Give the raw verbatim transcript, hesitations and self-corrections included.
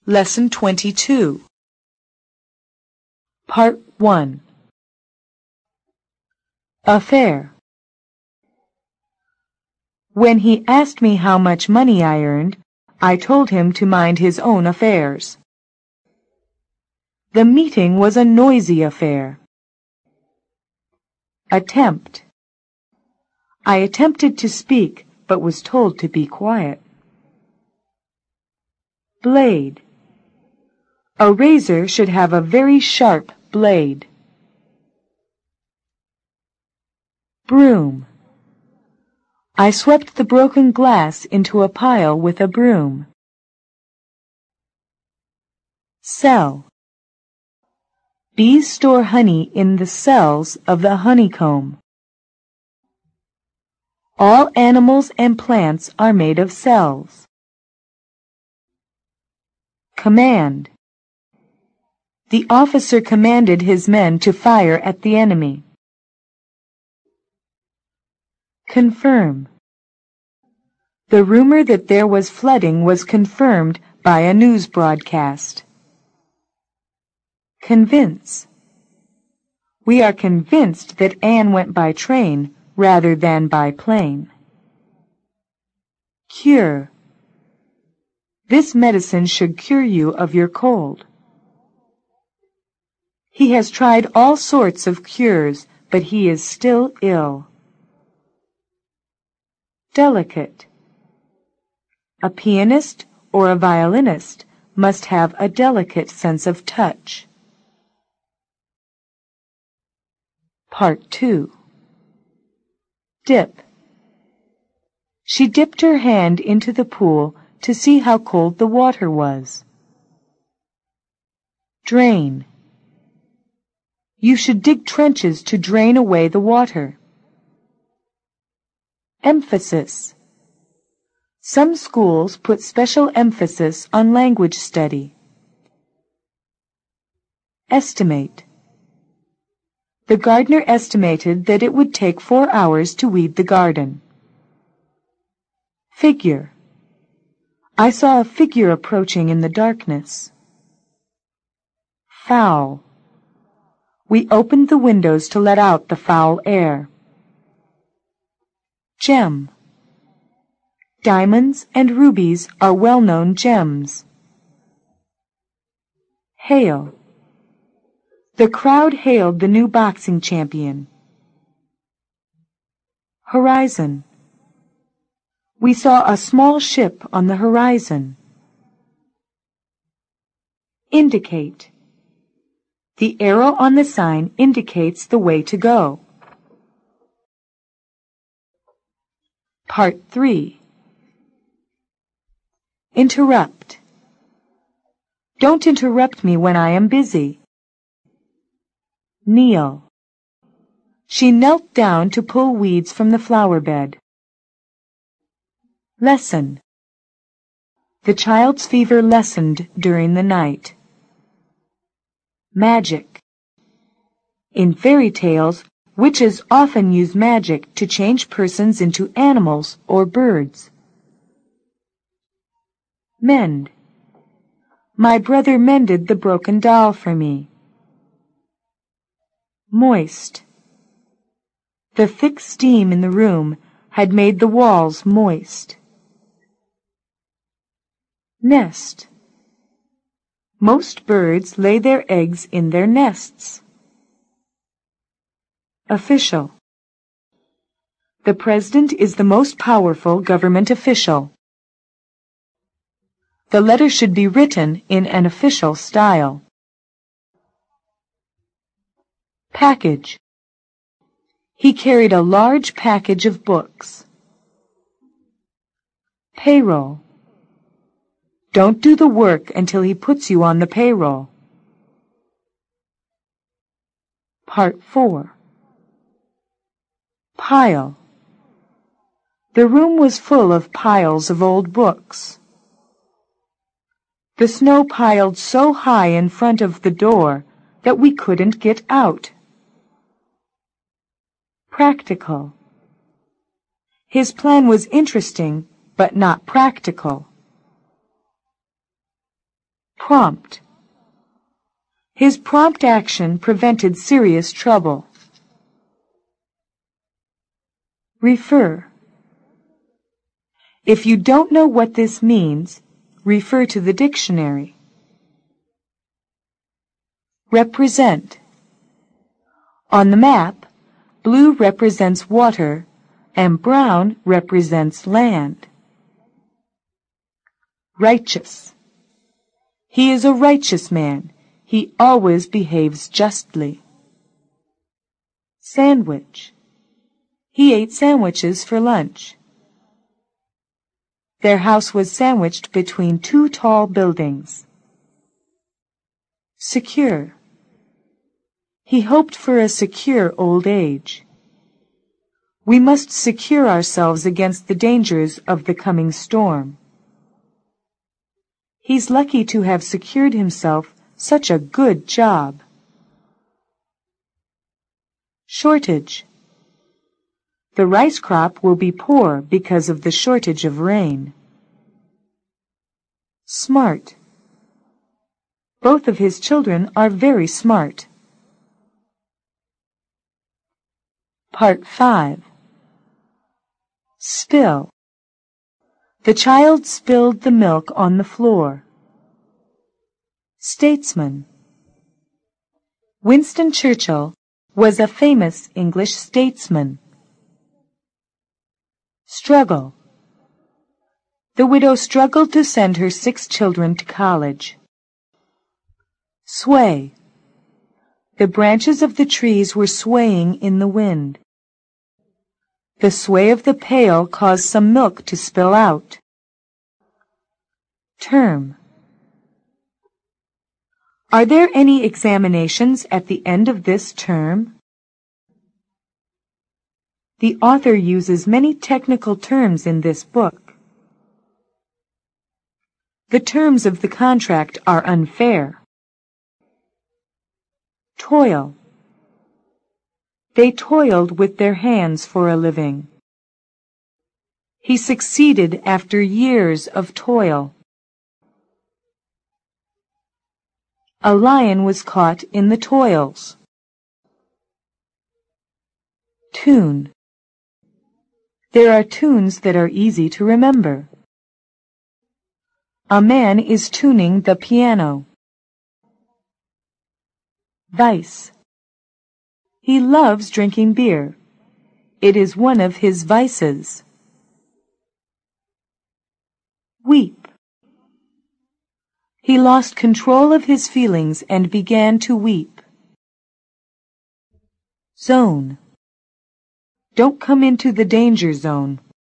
Lesson twenty-two. Part one. Affair. When he asked me how much money I earned, I told him to mind his own affairs. The meeting was a noisy affair. Attempt. I attempted to speak, but was told to be quiet. Blade. A razor should have a very sharp blade. Broom. I swept the broken glass into a pile with a broom. Cell. Bees store honey in the cells of the honeycomb. All animals and plants are made of cells. Command. The officer commanded his men to fire at the enemy. Confirm. The rumor that there was flooding was confirmed by a news broadcast. Convince. We are convinced that Anne went by train rather than by plane. Cure. This medicine should cure you of your cold. He has tried all sorts of cures, but he is still ill. Delicate. A pianist or a violinist must have a delicate sense of touch. Part two. Dip. She dipped her hand into the pool to see how cold the water was. Drain. You should dig trenches to drain away the water. Emphasis. Some schools put special emphasis on language study. Estimate. The gardener estimated that it would take four hours to weed the garden. Figure. I saw a figure approaching in the darkness. Foul. We opened the windows to let out the foul air. Gem. Diamonds and rubies are well-known gems. Hail. The crowd hailed the new boxing champion. Horizon. We saw a small ship on the horizon. Indicate. The arrow on the sign indicates the way to go. Part three. Interrupt. Don't interrupt me when I am busy. Kneel. She knelt down to pull weeds from the flower bed. Lesson. The child's fever lessened during the night. Magic. In fairy tales, witches often use magic to change persons into animals or birds. Mend. My brother mended the broken doll for me. Moist. The thick steam in the room had made the walls moist. Nest. Most birds lay their eggs in their nests. Official. The president is the most powerful government official. The letter should be written in an official style. Package. He carried a large package of books. Payroll. Don't do the work until he puts you on the payroll. Part four. Pile. The room was full of piles of old books. The snow piled so high in front of the door that we couldn't get out. Practical. His plan was interesting, but not practical. Prompt. His prompt action prevented serious trouble. Refer. If you don't know what this means, refer to the dictionary. Represent. On the map, blue represents water and brown represents land. Righteous. He is a righteous man. He always behaves justly. Sandwich. He ate sandwiches for lunch. Their house was sandwiched between two tall buildings. Secure. He hoped for a secure old age. We must secure ourselves against the dangers of the coming storm. He's lucky to have secured himself such a good job. Shortage. The rice crop will be poor because of the shortage of rain. Smart. Both of his children are very smart. Part five. Spill. The child spilled the milk on the floor. Statesman. Winston Churchill was a famous English statesman. Struggle. The widow struggled to send her six children to college. Sway. The branches of the trees were swaying in the wind. The sway of the pail caused some milk to spill out. Term. Are there any examinations at the end of this term? The author uses many technical terms in this book. The terms of the contract are unfair. Toil. They toiled with their hands for a living. He succeeded after years of toil. A lion was caught in the toils. Tune. There are tunes that are easy to remember. A man is tuning the piano. Vice. He loves drinking beer. It is one of his vices. Weep. He lost control of his feelings and began to weep. Zone. Don't come into the danger zone.